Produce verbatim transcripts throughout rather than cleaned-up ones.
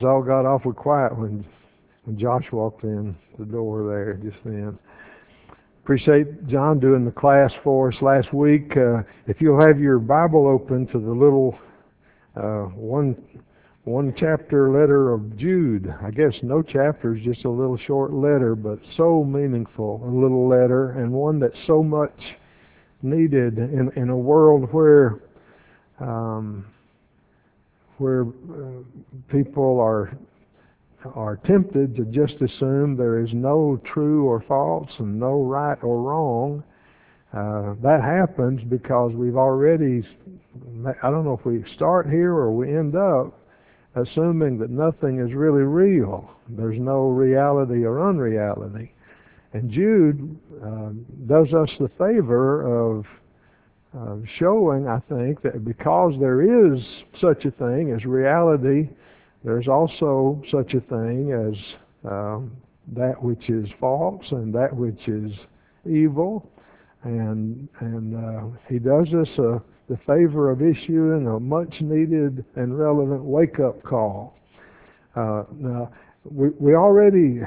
All got awful quiet when when Josh walked in the door there just then. Appreciate John doing the class for us last week. Uh, if you'll have your Bible open to the little uh, one one chapter letter of Jude. I guess no chapters, just a little short letter, but so meaningful, a little letter, and one that's so much needed in, in a world where um, where uh, people are are tempted to just assume there is no true or false and no right or wrong. Uh, that happens because we've already, I don't know if we start here or we end up assuming that nothing is really real. There's no reality or unreality. And Jude uh, does us the favor of uh, showing, I think, that because there is such a thing as reality, there's also such a thing as um, that which is false and that which is evil, and and uh, he does us uh, the favor of issuing a much needed and relevant wake-up call. Uh, now, we we already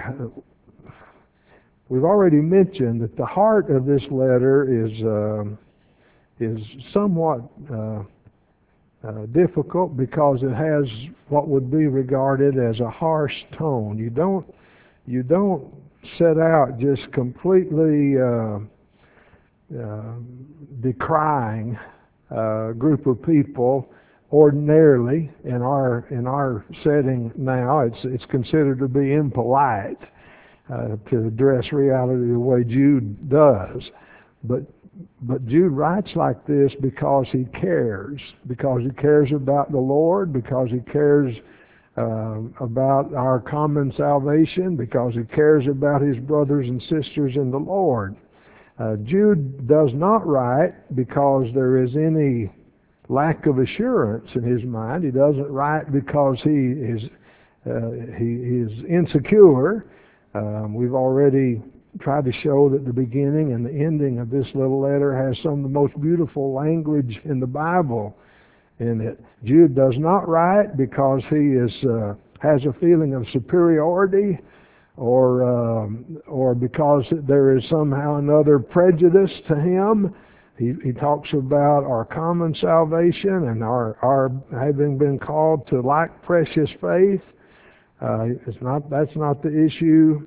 we've already mentioned that the heart of this letter is uh, is somewhat uh, Uh, difficult because it has what would be regarded as a harsh tone. You don't you don't set out just completely uh, uh, decrying a group of people. Ordinarily, in our in our setting now, it's it's considered to be impolite uh, to address reality the way Jude does, but. But Jude writes like this because he cares, because he cares about the Lord, because he cares uh, about our common salvation, because he cares about his brothers and sisters in the Lord. Uh, Jude does not write because there is any lack of assurance in his mind. He doesn't write because he is uh, he, he is insecure. Um, we've already tried to show that the beginning and the ending of this little letter has some of the most beautiful language in the Bible in it. Jude does not write because he is uh, has a feeling of superiority, or um, or because there is somehow another prejudice to him. He, he talks about our common salvation and our, our having been called to like precious faith. Uh, it's not that's not the issue.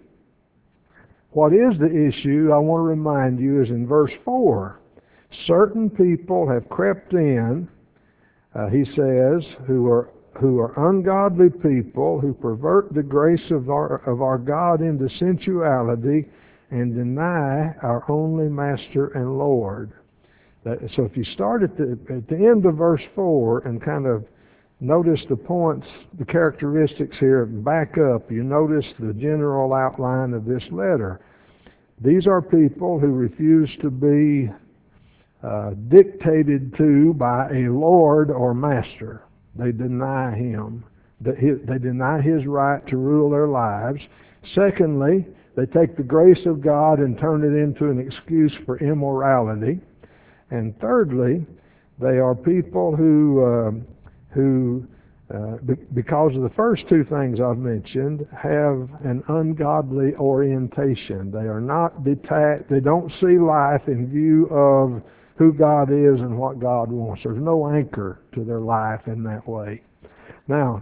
What is the issue, I want to remind you, is in verse four. Certain people have crept in, uh, he says, who are who are ungodly people, who pervert the grace of our of our God into sensuality and deny our only Master and Lord. That, so if you start at the at the end of verse four and kind of notice the points, the characteristics here, and back up, you notice the general outline of this letter. These are people who refuse to be uh, dictated to by a Lord or Master. They deny Him. They, they deny His right to rule their lives. Secondly, they take the grace of God and turn it into an excuse for immorality. And thirdly, they are people who uh, who, uh, be, because of the first two things I've mentioned, have an ungodly orientation. They are not detached. They don't see life in view of who God is and what God wants. There's no anchor to their life in that way. Now,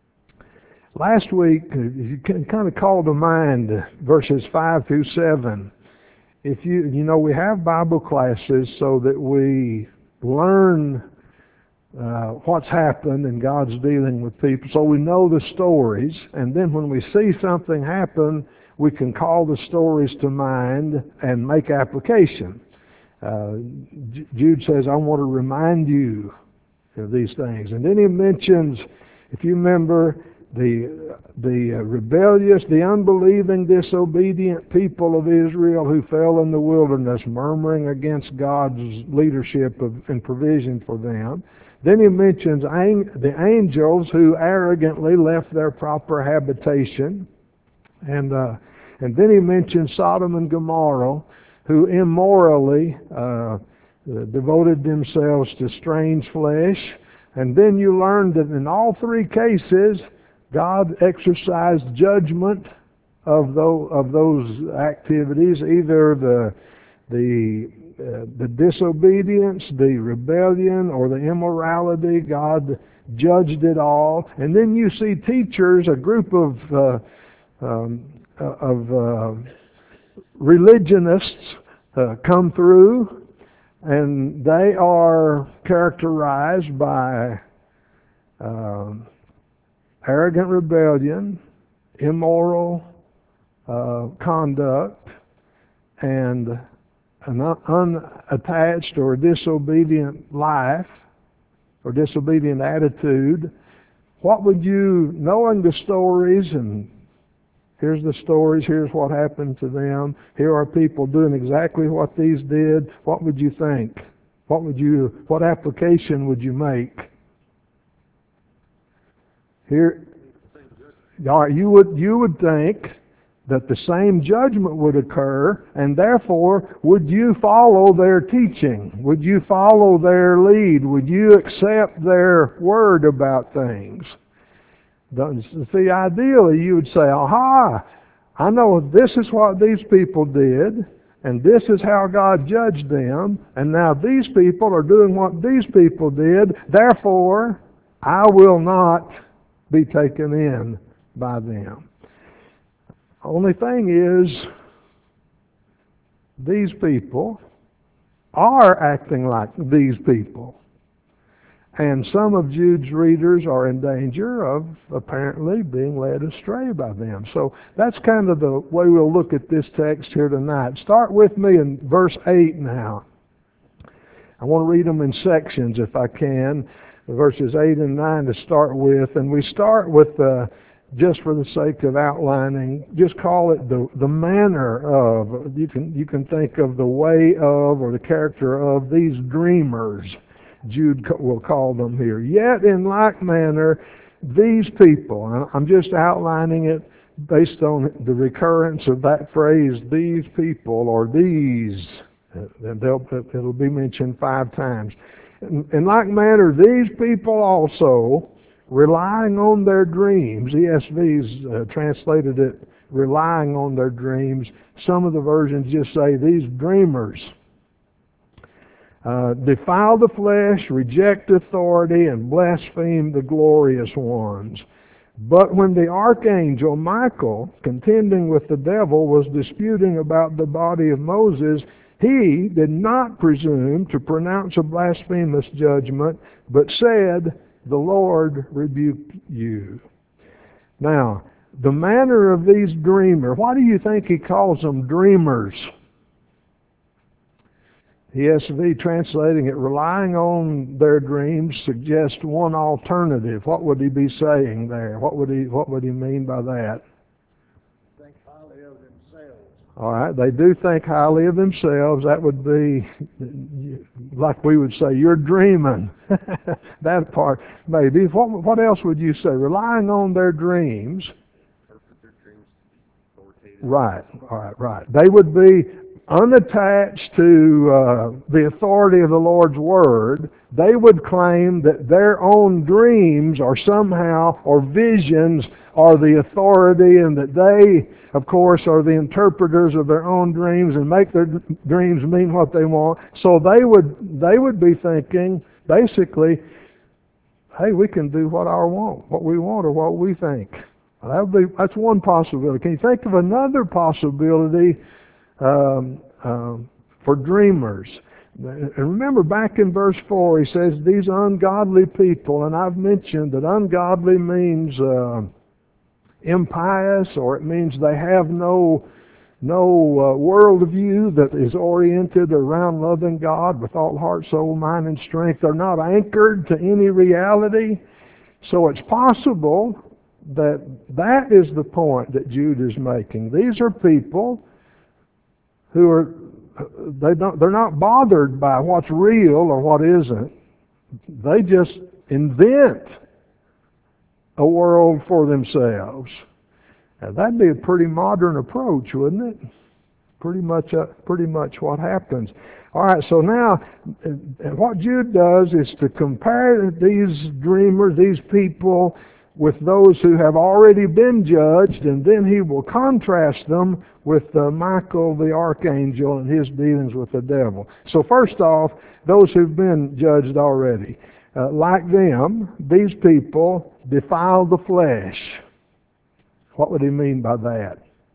last week, you can kind of call to mind verses five through seven. If you, you know, we have Bible classes so that we learn Uh, what's happened and God's dealing with people. So we know the stories, and then when we see something happen, we can call the stories to mind and make application. Uh, Jude says, I want to remind you of these things. And then he mentions, if you remember, the the rebellious, the unbelieving, disobedient people of Israel who fell in the wilderness, murmuring against God's leadership of, and provision for them. Then he mentions the angels who arrogantly left their proper habitation. And uh, and then he mentions Sodom and Gomorrah, who immorally uh, devoted themselves to strange flesh. And then you learn that in all three cases, God exercised judgment of those, of those activities, either the, the, uh, the disobedience, the rebellion, or the immorality. God judged it all. And then you see teachers, a group of, uh, um, of uh, religionists uh, come through, and they are characterized by uh, arrogant rebellion, immoral uh, conduct, and an unattached or disobedient life or disobedient attitude. What would you, knowing the stories, and here's the stories, here's what happened to them, here are people doing exactly what these did, what would you think? What would you, what application would you make? Here, you would, you would think that the same judgment would occur, and therefore, would you follow their teaching? Would you follow their lead? Would you accept their word about things? See, ideally, you would say, aha, I know this is what these people did, and this is how God judged them, and now these people are doing what these people did, therefore, I will not be taken in by them. Only thing is, these people are acting like these people. And some of Jude's readers are in danger of apparently being led astray by them. So that's kind of the way we'll look at this text here tonight. Start with me in verse eight now. I want to read them in sections if I can. Verses eight and nine to start with. And we start with, uh, just for the sake of outlining, just call it the, the manner of. You can, you can think of the way of or the character of these dreamers. Jude will call them here. Yet in like manner, these people, and I'm just outlining it based on the recurrence of that phrase, these people, or these, and it'll be mentioned five times. In, in like manner, these people also, relying on their dreams, E S V's uh, translated it, relying on their dreams. Some of the versions just say, these dreamers, Uh, defile the flesh, reject authority, and blaspheme the glorious ones. But when the archangel Michael, contending with the devil, was disputing about the body of Moses, he did not presume to pronounce a blasphemous judgment, but said, the Lord rebuke you. Now, the manner of these dreamers, why do you think he calls them dreamers? E S V translating it, relying on their dreams, suggests one alternative. What would he be saying there? What would he what would he mean by that? Think highly of themselves. All right, they do think highly of themselves. That would be, like we would say, you're dreaming. That part, maybe. What, what else would you say? Relying on their dreams. Their dreams authoritative. Right, all right, right. They would be unattached to uh, the authority of the Lord's Word. They would claim that their own dreams are somehow, or visions, are the authority, and that they, of course, are the interpreters of their own dreams and make their dreams mean what they want. So they would they would be thinking, basically, hey, we can do what our want, what we want, or what we think. That would be that's one possibility. Can you think of another possibility? Um, um, for dreamers? And remember back in verse four, he says, these ungodly people, and I've mentioned that ungodly means uh, impious, or it means they have no no uh, worldview that is oriented around loving God with all heart, soul, mind, and strength. They're not anchored to any reality. So it's possible that that is the point that Jude is making. These are people who are, they don't, they're not bothered by what's real or what isn't. They just invent a world for themselves. Now, that'd be a pretty modern approach, wouldn't it? Pretty much, uh, pretty much what happens. All right, so now, what Jude does is to compare these dreamers, these people, with those who have already been judged, and then he will contrast them with uh, Michael the archangel and his dealings with the devil. So first off, those who've been judged already. Uh, like them, these people defile the flesh. What would he mean by that?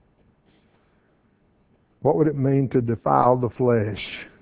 What would it mean to defile the flesh?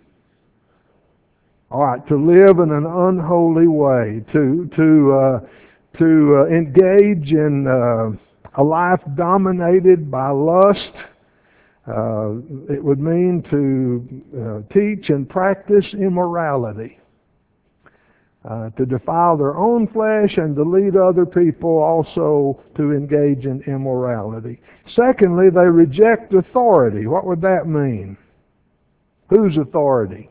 All right, to live in an unholy way, to to uh, to uh, engage in uh, a life dominated by lust. Uh, it would mean to uh, teach and practice immorality, uh, to defile their own flesh and to lead other people also to engage in immorality. Secondly, they reject authority. What would that mean? Whose authority?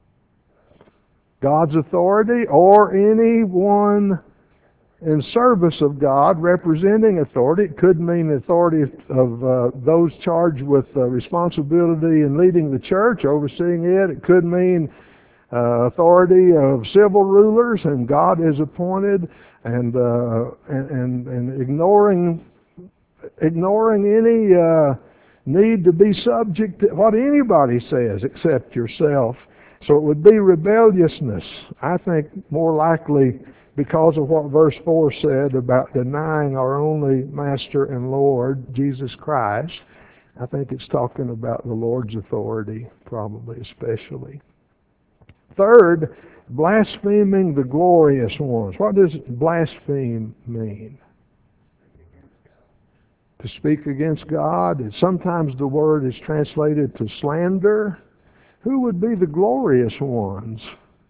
God's authority, or anyone in service of God representing authority. It could mean authority of uh, those charged with uh, responsibility in leading the church, overseeing it. It could mean uh, authority of civil rulers, and God is appointed, and uh, and, and and ignoring ignoring any uh, need to be subject to what anybody says except yourself. So it would be rebelliousness. I think more likely because of what verse four said about denying our only Master and Lord, Jesus Christ. I think it's talking about the Lord's authority, probably especially. Third, blaspheming the glorious ones. What does blaspheme mean? To speak against God. Sometimes the word is translated to slander. Who would be the glorious ones?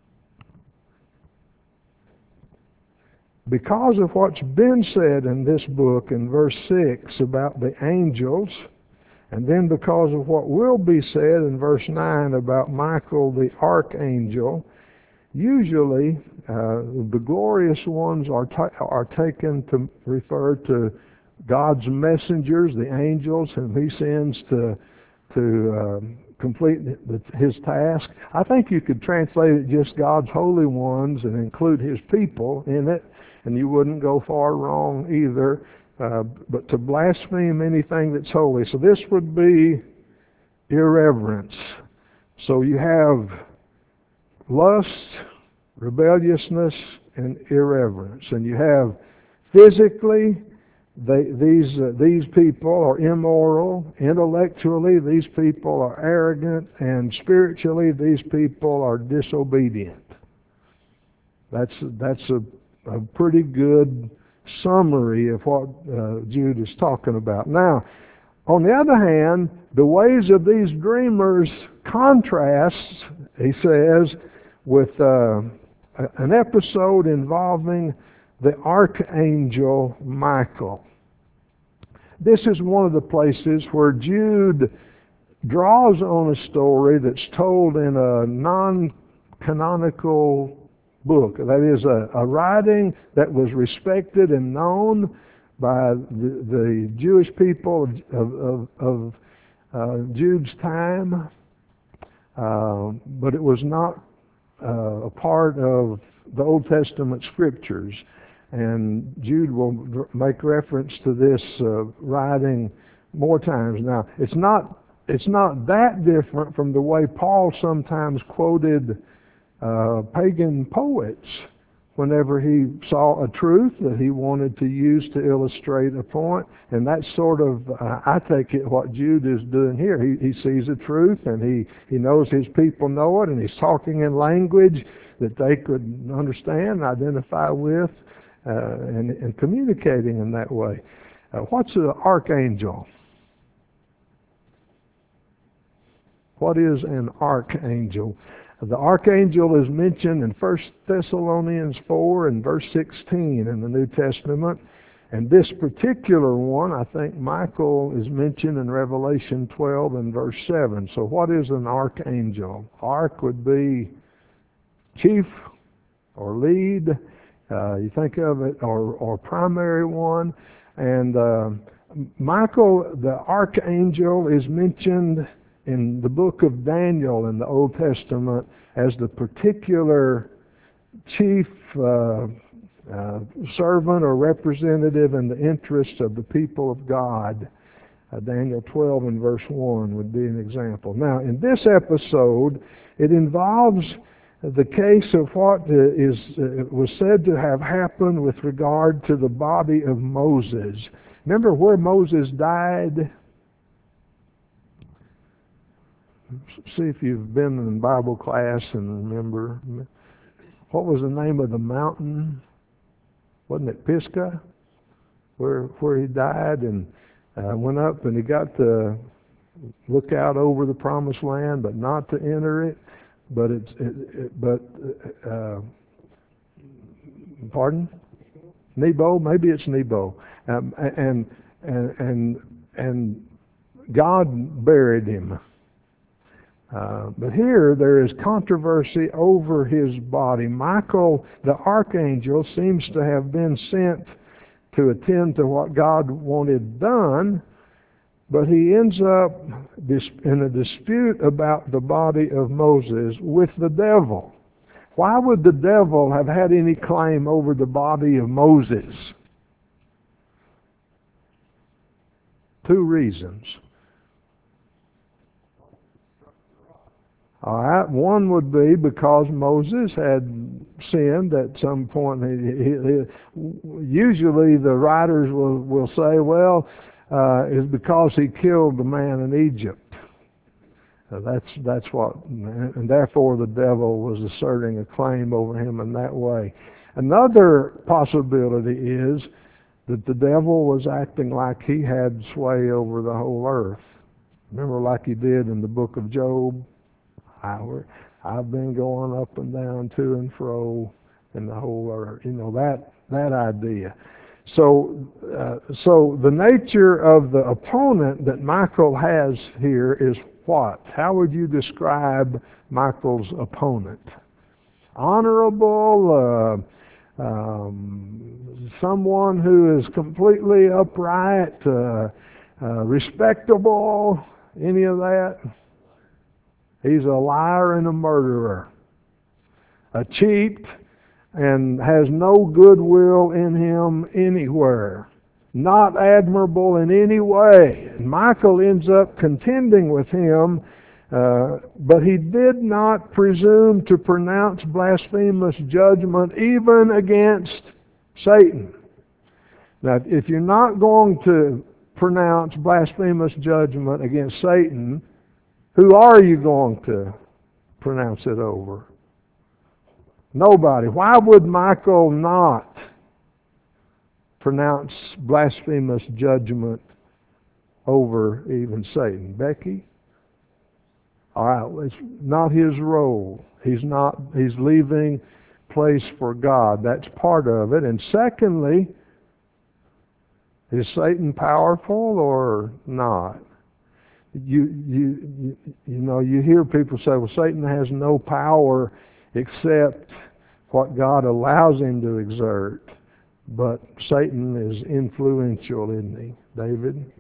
Because of what's been said in this book in verse six about the angels, and then because of what will be said in verse nine about Michael the archangel, usually uh, the glorious ones are, ta- are taken to refer to God's messengers, the angels, whom he sends to, to um, complete his task. I think you could translate it just God's holy ones and include his people in it, and you wouldn't go far wrong either. Uh, but to blaspheme anything that's holy. So this would be irreverence. So you have lust, rebelliousness, and irreverence. And you have physically, They, these uh, these people are immoral. Intellectually, these people are arrogant, and spiritually, these people are disobedient. That's that's a, a pretty good summary of what uh, Jude is talking about. Now, on the other hand, the ways of these dreamers contrasts, he says, with uh, an episode involving the archangel Michael. This is one of the places where Jude draws on a story that's told in a non-canonical book. That is a, a writing that was respected and known by the, the Jewish people of, of, of uh, Jude's time, uh, but it was not uh, a part of the Old Testament scriptures. And Jude will make reference to this uh, writing more times. Now, it's not it's not that different from the way Paul sometimes quoted uh, pagan poets whenever he saw a truth that he wanted to use to illustrate a point. And that's sort of, uh, I take it, what Jude is doing here. He, he sees a truth, and he, he knows his people know it, and he's talking in language that they could understand and identify with. Uh, and, and communicating in that way. Uh, what's an archangel? What is an archangel? The archangel is mentioned in First Thessalonians four and verse sixteen in the New Testament. And this particular one, I think Michael is mentioned in Revelation twelve and verse seven. So what is an archangel? Arch would be chief or lead. Uh, you think of it, or, or primary one. And uh, Michael, the archangel, is mentioned in the book of Daniel in the Old Testament as the particular chief uh, uh, servant or representative in the interests of the people of God. Uh, Daniel twelve and verse one would be an example. Now, in this episode, it involves the case of what uh, is uh, was said to have happened with regard to the body of Moses. Remember where Moses died? See if you've been in Bible class and remember. What was the name of the mountain? Wasn't it Pisgah? Where where he died and uh, went up and he got to look out over the promised land, but not to enter it. But it's it, it, but uh, pardon? Nebo? Maybe it's Nebo. Um, and and and and God buried him. Uh, but here there is controversy over his body. Michael, the archangel, seems to have been sent to attend to what God wanted done, but he ends up in a dispute about the body of Moses with the devil. Why would the devil have had any claim over the body of Moses? Two reasons. All right, one would be because Moses had sinned at some point. He, he, he, usually the writers will, will say, well, uh, it's because he killed the man in Egypt. Uh, that's that's what, and therefore the devil was asserting a claim over him in that way. Another possibility is that the devil was acting like he had sway over the whole earth. Remember, like he did in the book of Job? I, I've been going up and down, to and fro, in the whole earth. You know, that that idea. So, uh, so the nature of the opponent that Michael has here is what? How would you describe Michael's opponent? Honorable, uh, um, someone who is completely upright, uh, uh, respectable, any of that? He's a liar and a murderer, a cheat, and has no goodwill in him anywhere, not admirable in any way. And Michael ends up contending with him, uh, but he did not presume to pronounce blasphemous judgment even against Satan. Now, if you're not going to pronounce blasphemous judgment against Satan, who are you going to pronounce it over? Nobody. Why would Michael not pronounce blasphemous judgment over even Satan? Becky? All right, it's not his role. He's not, he's leaving place for God. That's part of it. And secondly, is Satan powerful or not? You, you, you, you know, you hear people say, well, Satan has no power except what God allows him to exert. But Satan is influential, isn't he, David?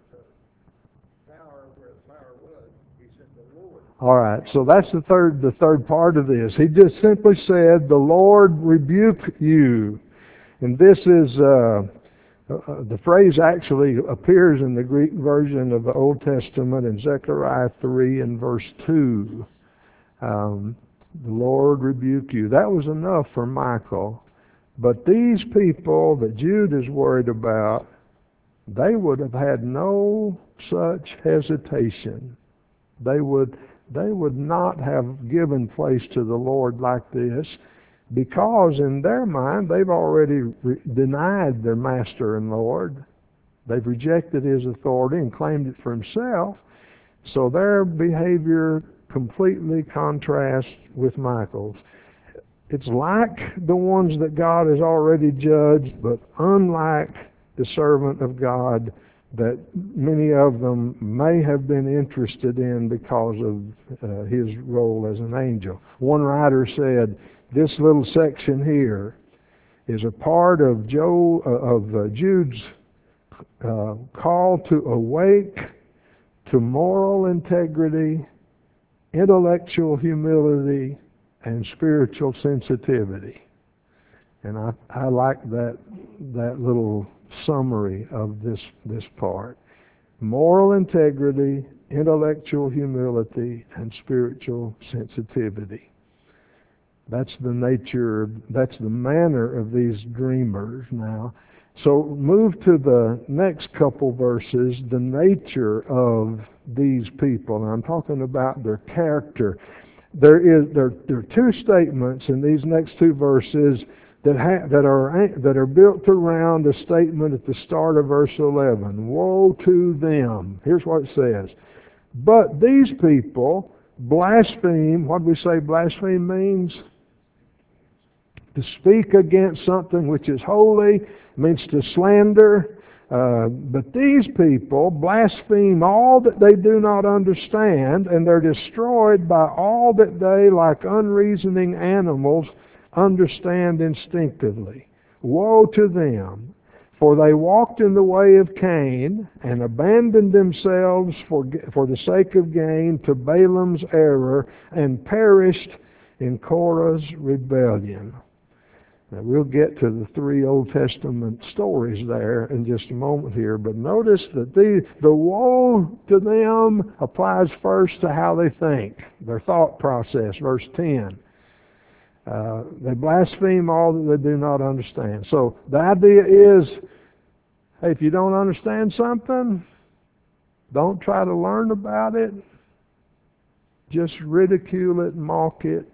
All right, so that's the third, the third part of this. He just simply said, the Lord rebuke you. And this is, uh, uh, the phrase actually appears in the Greek version of the Old Testament in Zechariah three and verse two. Um, the Lord rebuke you. That was enough for Michael. But these people that Jude is worried about, they would have had no such hesitation. They would, they would not have given place to the Lord like this, because in their mind they've already re- denied their master and Lord. They've rejected his authority and claimed it for himself. So their behavior completely contrasts with Michael's. It's like the ones that God has already judged, but unlike the servant of God that many of them may have been interested in because of uh, his role as an angel. One writer said, this little section here is a part of, Joe, uh, of uh, Jude's uh, call to awake to moral integrity, intellectual humility, and spiritual sensitivity. And I, I like that that little summary of this this part. Moral integrity, intellectual humility, and spiritual sensitivity. That's the nature, that's the manner of these dreamers now. So move to the next couple verses, the nature of these people. And I'm talking about their character. There is there, there are two statements in these next two verses that ha, that are that are built around a statement at the start of verse eleven. Woe to them. Here's what it says. But these people blaspheme. What do we say blaspheme means? To speak against something which is holy, means to slander. Uh, but these people blaspheme all that they do not understand, and they're destroyed by all that they, like unreasoning animals, understand instinctively. Woe to them, for they walked in the way of Cain, and abandoned themselves for, for the sake of gain to Balaam's error, and perished in Korah's rebellion. Now, we'll get to the three Old Testament stories there in just a moment here, but notice that the, the woe to them applies first to how they think, their thought process, verse ten. Uh, they blaspheme all that they do not understand. So the idea is, hey, if you don't understand something, don't try to learn about it. Just ridicule it, mock it,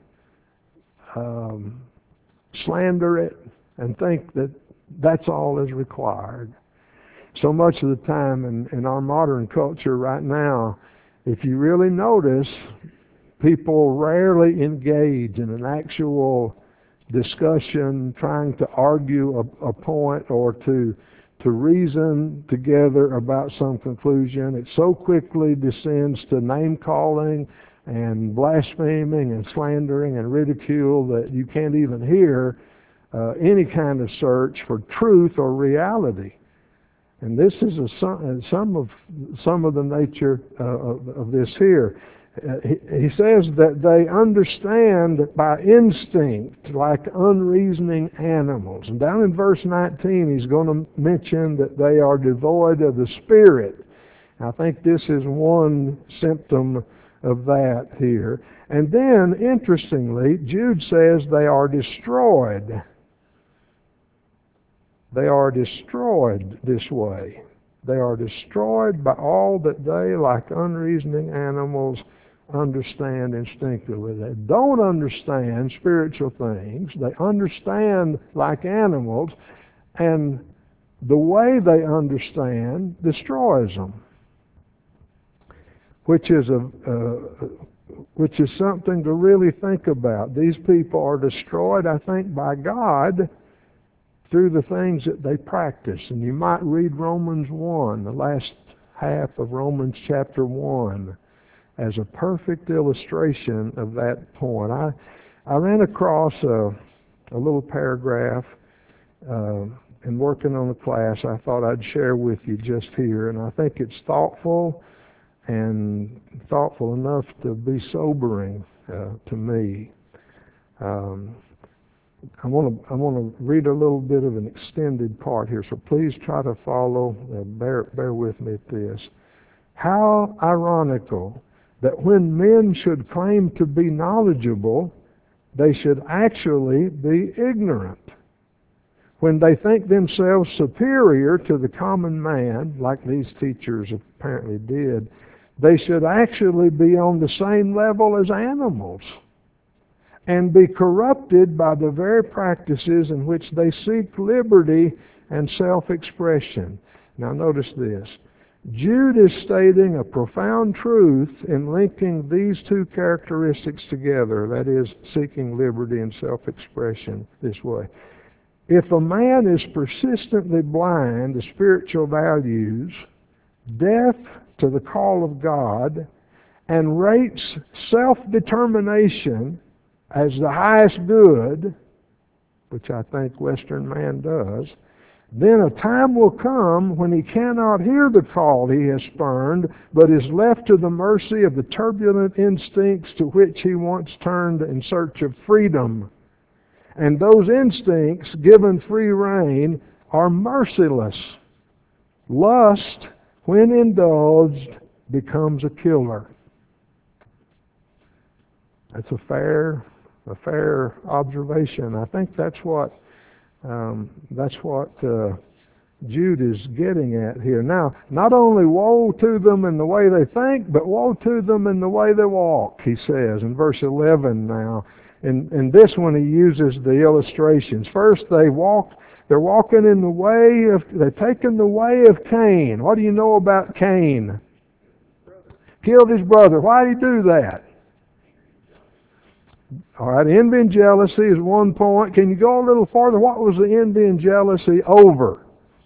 um, slander it, and think that that's all is required. So much of the time in, in our modern culture right now, if you really notice, people rarely engage in an actual discussion trying to argue a, a point or to to reason together about some conclusion. It so quickly descends to name-calling and blaspheming and slandering and ridicule that you can't even hear uh, any kind of search for truth or reality. And this is a, some, some of some of the nature uh, of, of this here. Uh, he, he says that they understand by instinct like unreasoning animals. And down in verse nineteen, he's going to mention that they are devoid of the Spirit. I think this is one symptom of that here. And then, interestingly, Jude says they are destroyed. They are destroyed this way. They are destroyed by all that they, like unreasoning animals, understand instinctively. They don't understand spiritual things. They understand like animals, and the way they understand destroys them. Which is a uh, which is something to really think about. These people are destroyed, I think, by God through the things that they practice. And you might read Romans one, the last half of Romans chapter one, as a perfect illustration of that point. I I ran across a, a little paragraph uh, in working on the class I thought I'd share with you just here, and I think it's thoughtful and thoughtful enough to be sobering uh, to me. Um, I want to I want to read a little bit of an extended part here, so please try to follow. Uh, bear bear with me at this. How ironical that when men should claim to be knowledgeable, they should actually be ignorant. When they think themselves superior to the common man, like these teachers apparently did, they should actually be on the same level as animals and be corrupted by the very practices in which they seek liberty and self-expression. Now notice this. Jude is stating a profound truth in linking these two characteristics together, that is, seeking liberty and self-expression this way. If a man is persistently blind to spiritual values, deaf to the call of God, and rates self-determination as the highest good, which I think Western man does, then a time will come when he cannot hear the call he has spurned, but is left to the mercy of the turbulent instincts to which he once turned in search of freedom. And those instincts, given free rein, are merciless. Lust, when indulged, becomes a killer. That's a fair, a fair observation. I think that's what um, that's what uh, Jude is getting at here. Now, not only woe to them in the way they think, but woe to them in the way they walk, he says in verse eleven now. In, in this one he uses the illustrations. First they walk, they're walking in the way of, they're taking the way of Cain. What do you know about Cain? Killed his brother. Why did he do that? All right, envy and jealousy is one point. Can you go a little farther? What was the envy and jealousy over?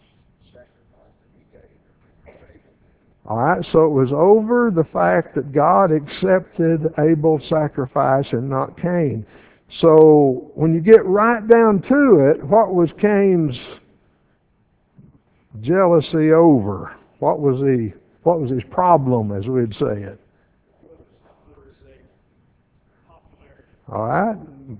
All right, so it was over the fact that God accepted Abel's sacrifice and not Cain. So when you get right down to it, what was Cain's jealousy over? What was he? What was his problem, as we'd say it? All right,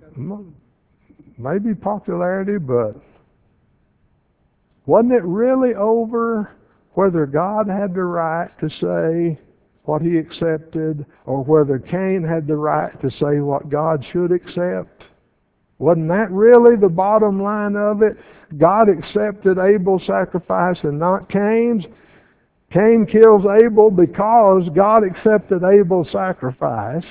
maybe popularity, but wasn't it really over whether God had the right to say what he accepted or whether Cain had the right to say what God should accept? Wasn't that really the bottom line of it? God accepted Abel's sacrifice and not Cain's. Cain kills Abel because God accepted Abel's sacrifice.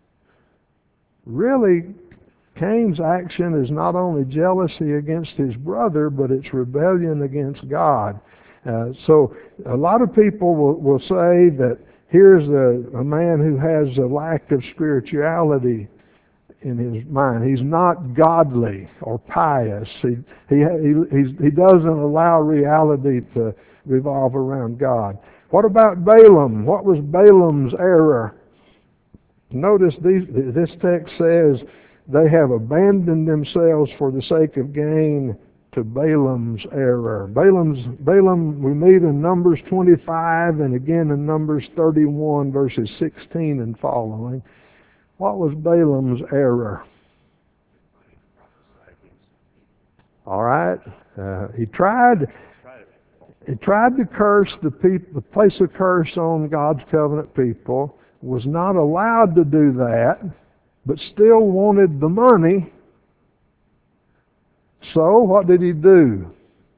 Really, Cain's action is not only jealousy against his brother, but it's rebellion against God. Uh, so a lot of people will, will say that here's a, a man who has a lack of spirituality in his mind. He's not godly or pious. He, he, he, he's, he doesn't allow reality to revolve around God. What about Balaam? What was Balaam's error? Notice these, this text says they have abandoned themselves for the sake of gain to Balaam's error. Balaam's, Balaam we meet in Numbers twenty-five and again in Numbers thirty-one, verses sixteen and following. What was Balaam's error? All right. Uh, he tried he tried to curse the people, place a curse on God's covenant people, was not allowed to do that, but still wanted the money. So what did he do?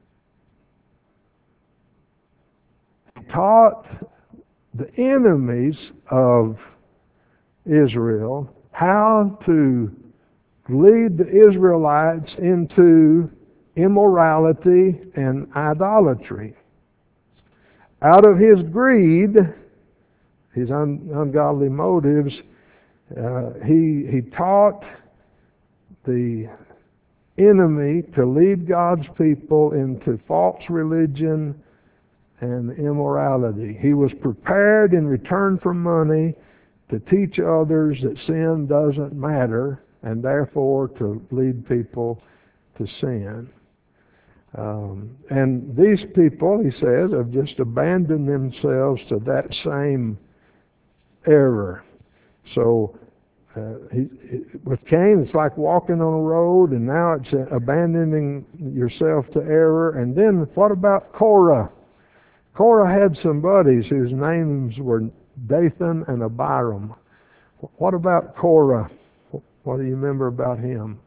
He taught the enemies of Israel how to lead the Israelites into immorality and idolatry. Out of his greed, his un- ungodly motives, uh, he, he taught the enemy to lead God's people into false religion and immorality. He was prepared in return for money to teach others that sin doesn't matter and therefore to lead people to sin. Um, and these people, he says, have just abandoned themselves to that same error. So Uh, he, he, with Cain, it's like walking on a road, and now it's uh, abandoning yourself to error. And then what about Korah? Korah had some buddies whose names were Dathan and Abiram. What about Korah? What do you remember about him?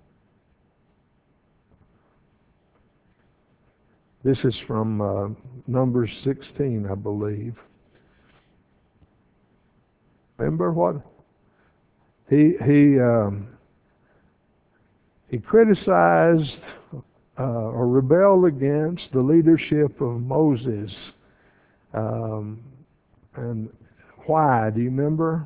This is from uh, Numbers sixteen, I believe. Remember what? He he um, he criticized uh, or rebelled against the leadership of Moses. Um, and why? Do you remember?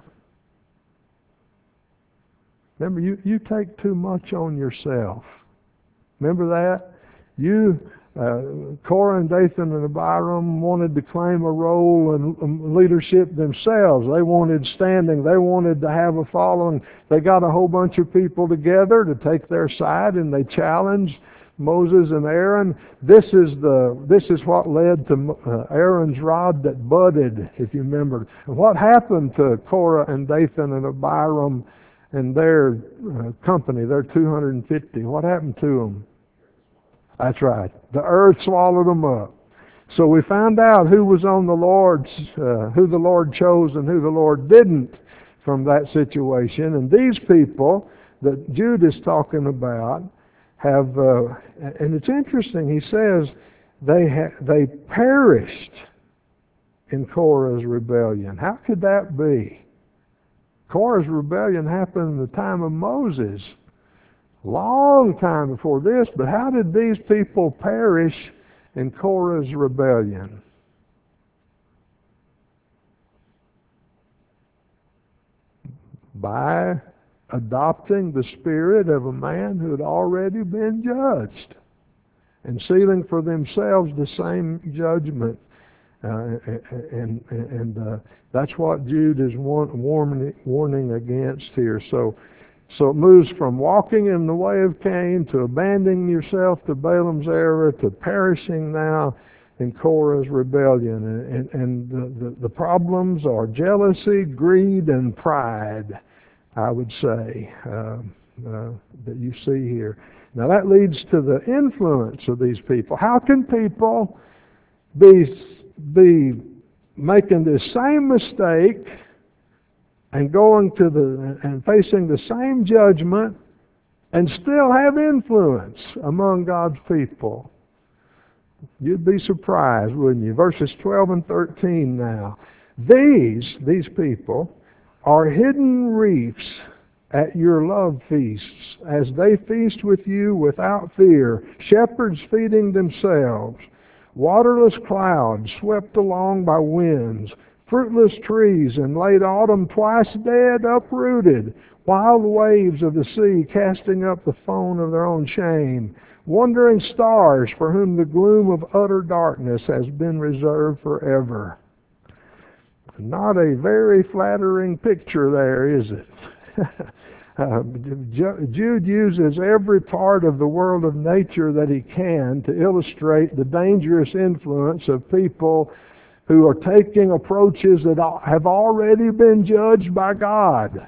Remember, you, you take too much on yourself. Remember that? You, uh, Korah and Dathan and Abiram wanted to claim a role in leadership themselves. They wanted standing. They wanted to have a following. They got a whole bunch of people together to take their side, and they challenged Moses and Aaron. This is the this is what led to uh, Aaron's rod that budded, if you remember. And what happened to Korah and Dathan and Abiram and their uh, company, their two hundred fifty, what happened to them? That's right. The earth swallowed them up. So we found out who was on the Lord's, uh, who the Lord chose and who the Lord didn't from that situation. And these people that Jude is talking about have, uh, and it's interesting, he says they ha- they perished in Korah's rebellion. How could that be? Korah's rebellion happened in the time of Moses, long time before this, but how did these people perish in Korah's rebellion? By adopting the spirit of a man who had already been judged and sealing for themselves the same judgment. Uh, and and uh, that's what Jude is warning, warning against here. So, so it moves from walking in the way of Cain to abandoning yourself to Balaam's error to perishing now in Korah's rebellion. And, and, and the, the, the problems are jealousy, greed, and pride, I would say, uh, uh, that you see here. Now that leads to the influence of these people. How can people be be making the same mistake and going to the and facing the same judgment and still have influence among God's people? You'd be surprised, wouldn't you? Verses twelve and thirteen now. These, these people, are hidden reefs at your love feasts, as they feast with you without fear, shepherds feeding themselves. Waterless clouds swept along by winds, fruitless trees in late autumn twice dead, uprooted, wild waves of the sea casting up the foam of their own shame, wandering stars for whom the gloom of utter darkness has been reserved forever. Not a very flattering picture there, is it? Uh, Jude uses every part of the world of nature that he can to illustrate the dangerous influence of people who are taking approaches that have already been judged by God.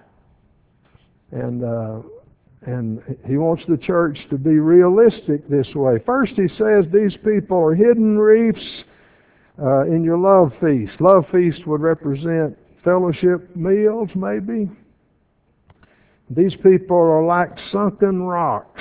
And uh, and he wants the church to be realistic this way. First he says these people are hidden reefs uh, in your love feast. Love feast would represent fellowship meals, maybe. These people are like sunken rocks,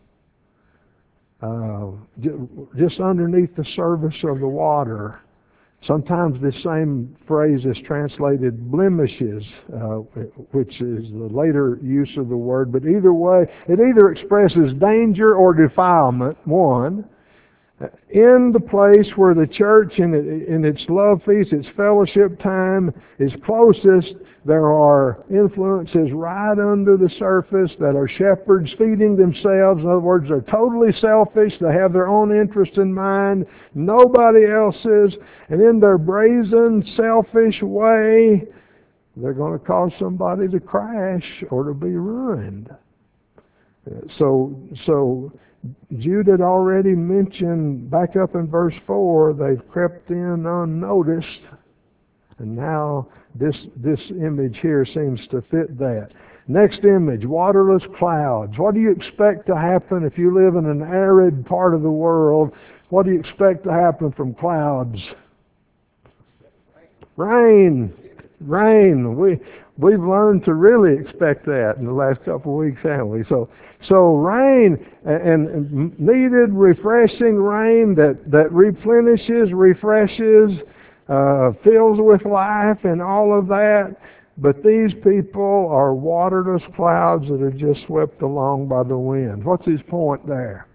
uh, just underneath the surface of the water. Sometimes this same phrase is translated blemishes, uh, which is the later use of the word. But either way, it either expresses danger or defilement, one. In the place where the church in, it, in its love feast, its fellowship time is closest, there are influences right under the surface that are shepherds feeding themselves. In other words, they're totally selfish. They have their own interest in mind, nobody else's. And in their brazen, selfish way, they're going to cause somebody to crash or to be ruined. So, so Jude had already mentioned, back up in verse four, they've crept in unnoticed. And now this, this image here seems to fit that. Next image, waterless clouds. What do you expect to happen if you live in an arid part of the world? What do you expect to happen from clouds? Rain. Rain. We, we've learned to really expect that in the last couple of weeks, haven't we? So, so rain and, and needed refreshing rain that, that replenishes, refreshes, uh, fills with life and all of that. But these people are waterless clouds that are just swept along by the wind. What's his point there?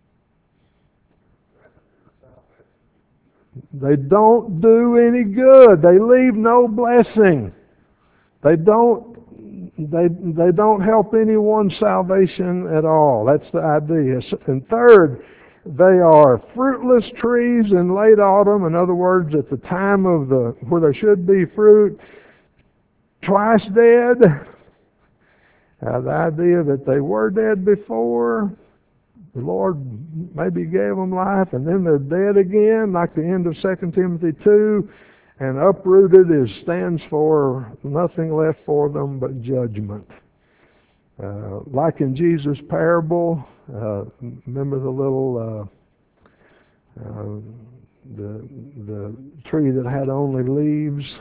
They don't do any good. They leave no blessing. They don't they they don't help anyone's salvation at all. That's the idea. And third, they are fruitless trees in late autumn. In other words, at the time of the where there should be fruit, twice dead. Uh, the idea that they were dead before, the Lord maybe gave them life, and then they're dead again, like the end of Second Timothy two. And uprooted is stands for nothing left for them but judgment. Uh, like in Jesus' parable, uh, remember the little uh, uh, the the tree that had only leaves,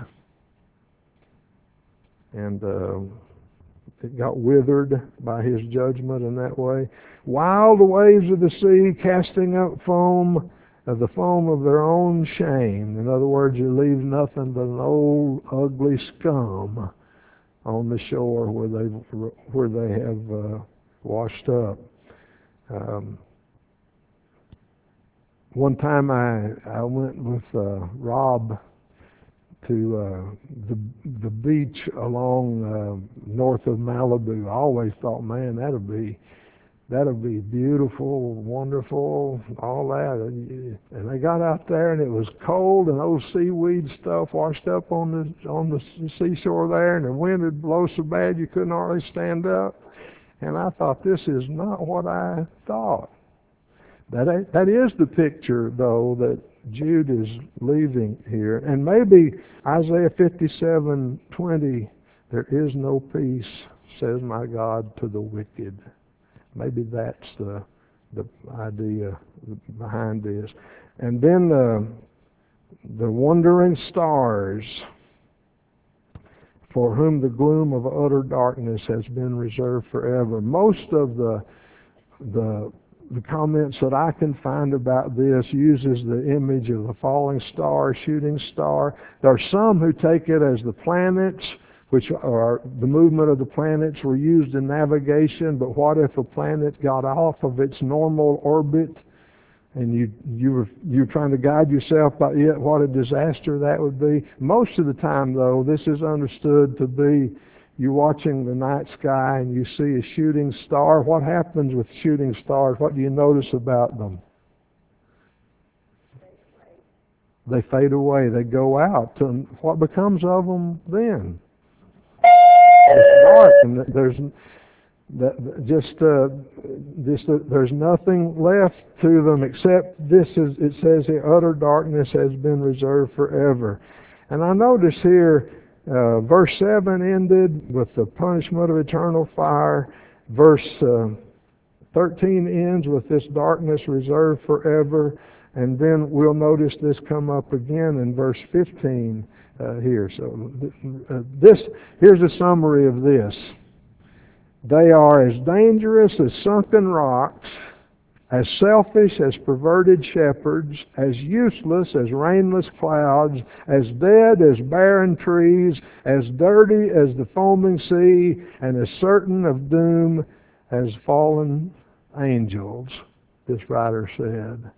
and uh, it got withered by his judgment in that way. While the waves of the sea casting up foam, uh, the foam of their own shame. In other words, it leaves nothing but an old, ugly scum on the shore where they where they have uh, washed up. Um, one time I I went with uh, Rob to uh, the the beach along uh, north of Malibu. I always thought, man, that'll be that'll be beautiful, wonderful, all that. And they got out there, and it was cold, and old seaweed stuff washed up on the on the seashore there, and the wind would blow so bad you couldn't hardly stand up. And I thought, this is not what I thought. That that is the picture, though, that Jude is leaving here. And maybe Isaiah fifty-seven twenty, there is no peace, says my God, to the wicked. Maybe that's the the idea behind this. And then the the wandering stars, for whom the gloom of utter darkness has been reserved forever. Most of the the the comments that I can find about this uses the image of a falling star, shooting star. There are some who take it as the planets, which are the movement of the planets were used in navigation, but what if a planet got off of its normal orbit and you you were you were trying to guide yourself by it? What a disaster that would be. Most of the time, though, this is understood to be you're watching the night sky and you see a shooting star. What happens with shooting stars? What do you notice about them? They fade away. They go out. And what becomes of them then? It's dark, and there's that just uh, just uh, there's nothing left to them except this is it says the utter darkness has been reserved forever. And I notice here uh, verse seven ended with the punishment of eternal fire. Verse uh, thirteen ends with this darkness reserved forever. And then we'll notice this come up again in verse fifteen uh, here. So uh, this here's a summary of this. They are as dangerous as sunken rocks, as selfish as perverted shepherds, as useless as rainless clouds, as dead as barren trees, as dirty as the foaming sea, and as certain of doom as fallen angels, this writer said.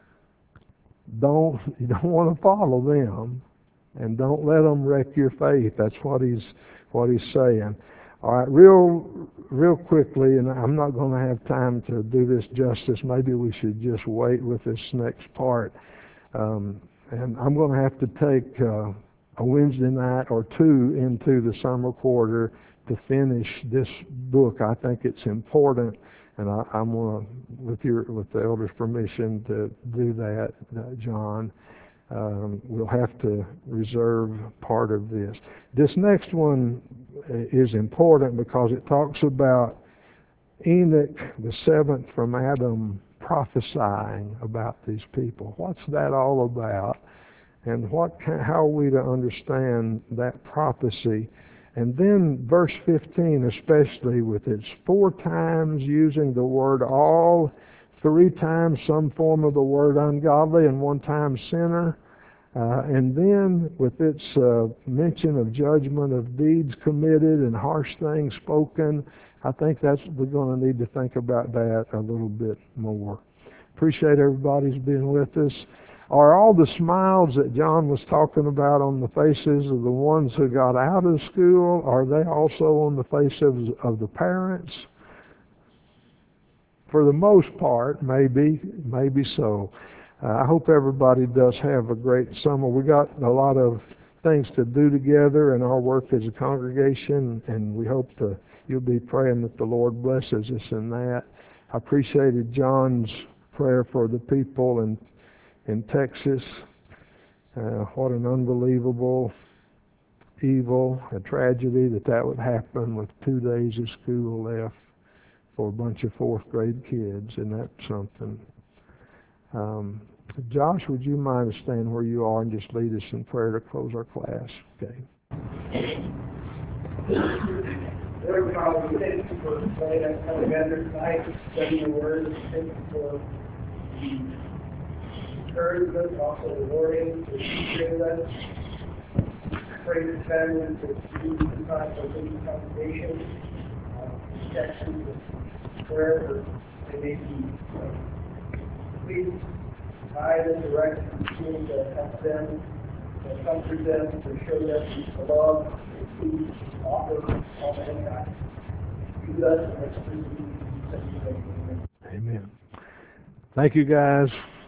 Don't you don't want to follow them, and don't let them wreck your faith. That's what he's what he's saying. All right, real real quickly, and I'm not going to have time to do this justice. Maybe we should just wait with this next part. Um, and I'm going to have to take uh, a Wednesday night or two into the summer quarter to finish this book. I think it's important. And I, I'm going to, with your, with the elders' permission, to do that, uh, John. Um, we'll have to reserve part of this. This next one is important because it talks about Enoch, the seventh from Adam, prophesying about these people. What's that all about? And what can, how are we to understand that prophecy? And then verse fifteen, especially with its four times using the word all, three times some form of the word ungodly, and one time sinner. Uh, and then with its uh, mention of judgment of deeds committed and harsh things spoken, I think that's we're going to need to think about that a little bit more. Appreciate everybody's being with us. Are all the smiles that John was talking about on the faces of the ones who got out of school, are they also on the faces of the parents? For the most part, maybe, maybe so. Uh, I hope everybody does have a great summer. We got a lot of things to do together in our work as a congregation, and we hope to, you'll be praying that the Lord blesses us in that. I appreciated John's prayer for the people in, in Texas. Uh, what an unbelievable evil, a tragedy that that would happen with two days of school left for a bunch of fourth grade kids, and that's something. Um, Josh, would you mind to stand where you are and just lead us in prayer to close our class? Okay. Lord God, we thank you for letting us come together tonight to study your word. We thank you for the encouragement, also the warning, the teaching us. Pray for families that do decide to leave the congregation. Uh, protection, wherever they may be. Uh, please guide and direct the team to help them, to comfort them, to show them the love, to offer all mankind. Use us and let's please you. Amen. Thank you, guys.